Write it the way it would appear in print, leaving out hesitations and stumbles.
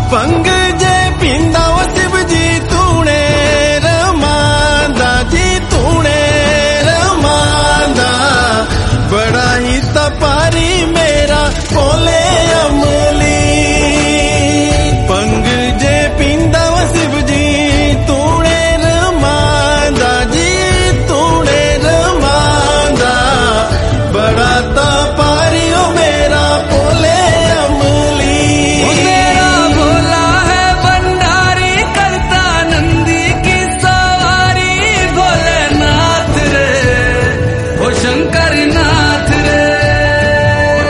भंग जे पींदा वो शिव जी तूने रमांदा जी तूने रमांदा, बड़ा ही तपारी मेरा बोले अमृत